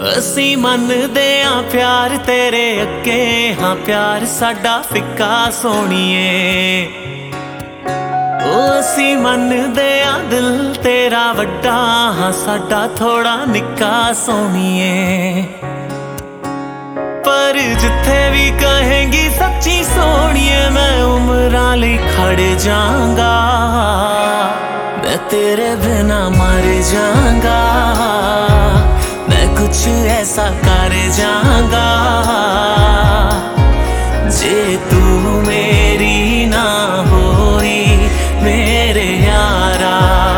असी मनदे आ प्यार तेरे अगे, हाँ प्यार साडा फिक्का सोणीए। असी मनदे आ दिल तेरा वड्डा, हाँ साडा थोड़ा निक्का सोणीए। पर जिथे भी कहेंगी सच्ची सोणीए, मैं उमरां लई खड़ जांगा। मैं तेरे बिना मर जांगा, मैं कुछ ऐसा कर जांगा। जे तू मेरी ना होई मेरे यारा,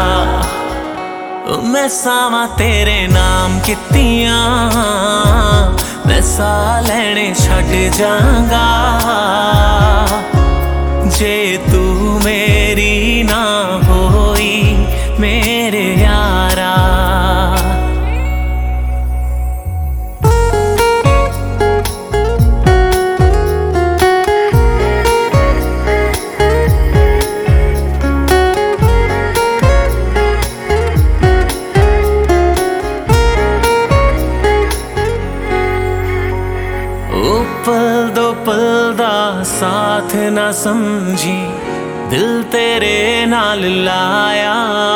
मैं सावां तेरे नाम कितियां, मैं सा लैने छड्ड जांगा। जे तू मेरी ना होई मेरे यारा। पल दो पल दा साथ ना समझी, दिल तेरे नाल लाया।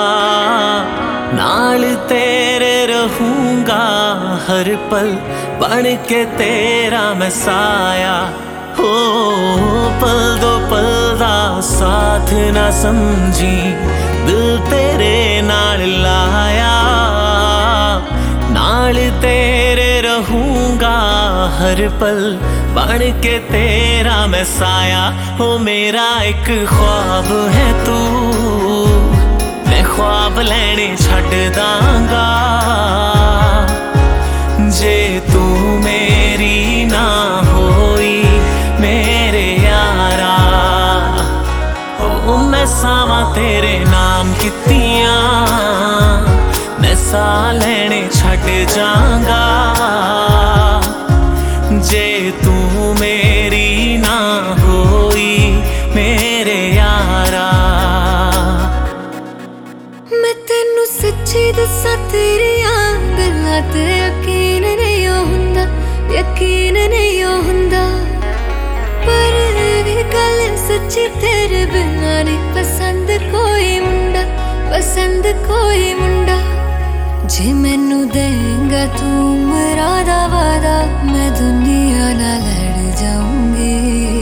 नाल तेरे रहूंगा हर पल, बन के तेरा मैं साया। हो पल दो पल दा साथ ना समझी, दिल तेरे नाल लाया। नाल तेरे रहूंगा हर पल, बन के तेरा मैं साया। हो मेरा एक ख्वाब है तू, मैं ख्वाब लैने छड्ड दांगा। जे तू मेरी ना होई मेरे यारा, ओ मैं सावां तेरे नाम कितियां, मैं सा लैने छड्ड जांगा। जे तू मेरी ना होई मेरे यारा। मैं तेनू सच्ची दस्सां तेरियां गल्लां ते यकीन नहीं हुंदा, यकीन नहीं हुंदा। पर ये गल सच्ची तेरे बिना नहीं पसंद कोई मुंडा, पसंद कोई मुंडा। जे मैनू देंगा तू उमरा दा वादा, मैं दुनिया नाल लड़ जाऊंगी।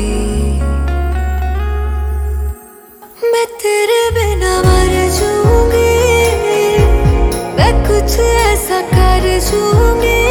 मैं तेरे बिना मर जाऊंगी, मैं कुछ ऐसा कर जाऊंगी।